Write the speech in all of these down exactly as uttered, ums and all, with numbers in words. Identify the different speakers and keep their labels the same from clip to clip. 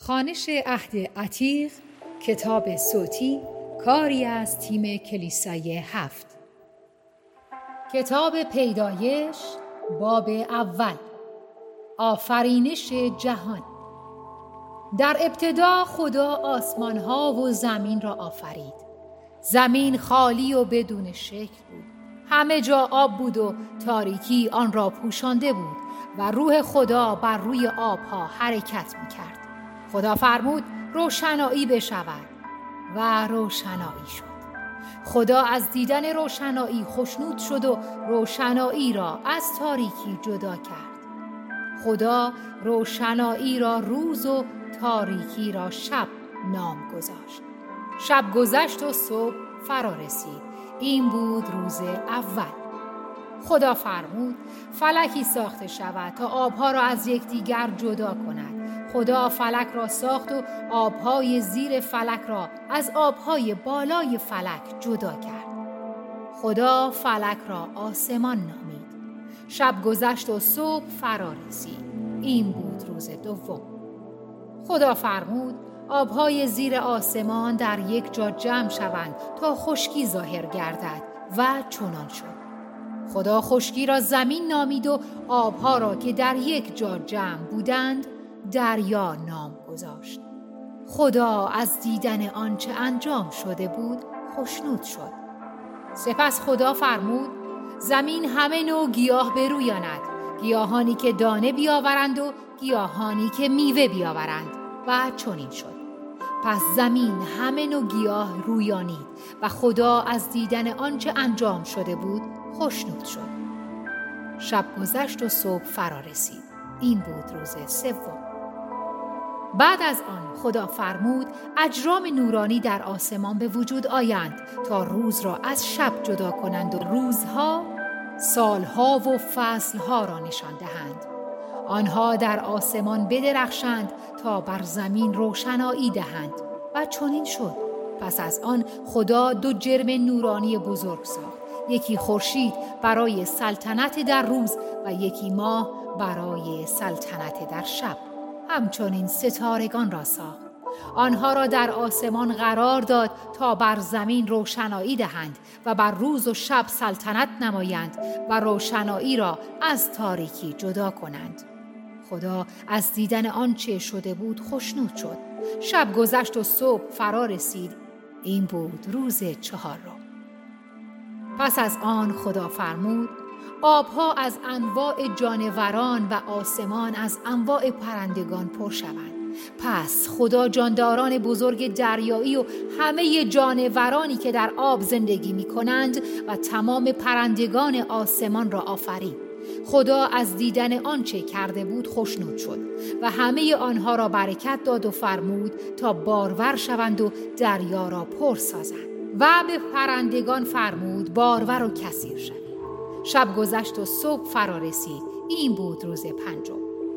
Speaker 1: خوانش عهد عتیق، کتاب صوتی، کاری از تیم کلیسای هفت. کتاب پیدایش، باب اول. آفرینش جهان. در ابتدا خدا آسمان‌ها و زمین را آفرید. زمین خالی و بدون شکل بود. همه جا آب بود و تاریکی آن را پوشانده بود و روح خدا بر روی آبها حرکت می‌کرد. خدا فرمود روشنایی بشود و روشنایی شد. خدا از دیدن روشنایی خوشنود شد و روشنایی را از تاریکی جدا کرد. خدا روشنایی را روز و تاریکی را شب نام گذاشت. شب گذشت و صبح فرا رسید. این بود روز اول. خدا فرمود فلکی ساخته شود تا آبها را از یکدیگر جدا کند. خدا فلک را ساخت و آبهای زیر فلک را از آبهای بالای فلک جدا کرد. خدا فلک را آسمان نامید. شب گذشت و صبح فرا رسید. این بود روز دوم. خدا فرمود آبهای زیر آسمان در یک جا جمع شوند تا خشکی ظاهر گردد و چنان شد. خدا خشکی را زمین نامید و آبها را که در یک جا جمع بودند دریا نام گذاشت. خدا از دیدن آنچه انجام شده بود خوشنود شد. سپس خدا فرمود زمین همه نوع گیاه برویاند، گیاهانی که دانه بیاورند و گیاهانی که میوه بیاورند، و چنین شد. پس زمین همه نوع گیاه رویانید و خدا از دیدن آنچه انجام شده بود خوشنود شد. شب گذشت و صبح فرا رسید. این بود روز سوم. بعد از آن خدا فرمود اجرام نورانی در آسمان به وجود آیند تا روز را از شب جدا کنند و روزها، سالها و فصلها را نشان دهند. آنها در آسمان بدرخشند تا بر زمین روشنایی دهند، و چنین شد. پس از آن خدا دو جرم نورانی بزرگ ساخت، یکی خورشید برای سلطنت در روز و یکی ماه برای سلطنت در شب. همچنین ستارگان را ساخت. آنها را در آسمان قرار داد تا بر زمین روشنایی دهند و بر روز و شب سلطنت نمایند و روشنایی را از تاریکی جدا کنند. خدا از دیدن آنچه شده بود خوشنود شد. شب گذشت و صبح فرا رسید. این بود روز چهارم. پس از آن خدا فرمود آبها از انواع جانوران و آسمان از انواع پرندگان پر شوند. پس خدا جانداران بزرگ دریایی و همه جانورانی که در آب زندگی می کنند و تمام پرندگان آسمان را آفرید. خدا از دیدن آنچه کرده بود خوشنود شد و همه آنها را برکت داد و فرمود تا بارور شوند و دریا را پر سازند. و به پرندگان فرمود بارور و کثیر شوید. شب گذشت و صبح فرا رسید. این بود روز پنجم.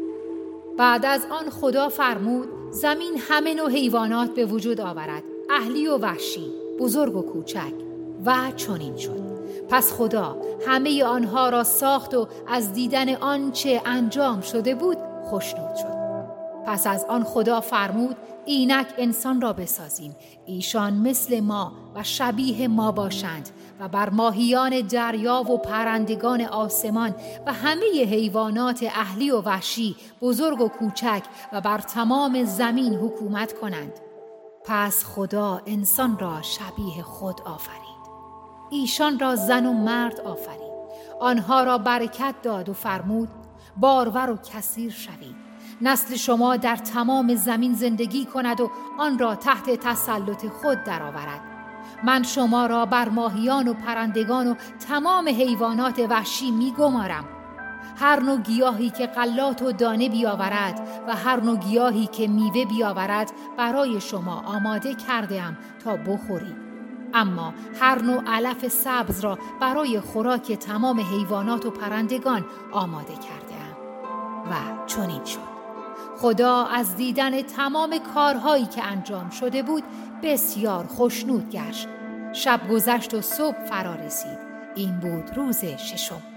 Speaker 1: بعد از آن خدا فرمود زمین همه نوع حیوانات به وجود آورد، اهلی و وحشی، بزرگ و کوچک، و چنین شد. پس خدا همه آنها را ساخت و از دیدن آنچه انجام شده بود خوشنود شد. پس از آن خدا فرمود اینک انسان را بسازیم، ایشان مثل ما و شبیه ما باشند و بر ماهیان دریا و پرندگان آسمان و همه حیوانات اهلی و وحشی، بزرگ و کوچک، و بر تمام زمین حکومت کنند. پس خدا انسان را شبیه خود آفرید. ایشان را زن و مرد آفرید. آنها را برکت داد و فرمود بارور و کثیر شوید. نسل شما در تمام زمین زندگی کند و آن را تحت تسلط خود درآورد. من شما را بر ماهیان و پرندگان و تمام حیوانات وحشی می گمارم. هر نوع گیاهی که غلات و دانه بیاورد و هر نوع گیاهی که میوه بیاورد برای شما آماده کرده‌ام تا بخورید. اما هر نوع علف سبز را برای خوراک تمام حیوانات و پرندگان آماده کرده‌ام. و چنین شد. خدا از دیدن تمام کارهایی که انجام شده بود بسیار خوشنود گشت. شب گذشت و صبح فرا رسید. این بود روز ششم.